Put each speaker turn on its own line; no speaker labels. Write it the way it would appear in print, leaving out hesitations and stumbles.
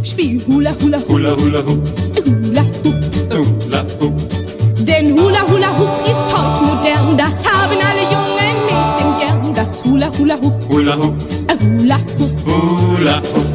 spiel Hula Hula Hoop,
Hula Hula Hoop,
Hula Hoop.
Hula Hoop.
Denn Hula Hula Hoop ist heute modern, das haben alle jungen Mädchen gern. Das Hula Hula Hoop,
Hula Hoop,
Hula Hoop.
Hula Hoop.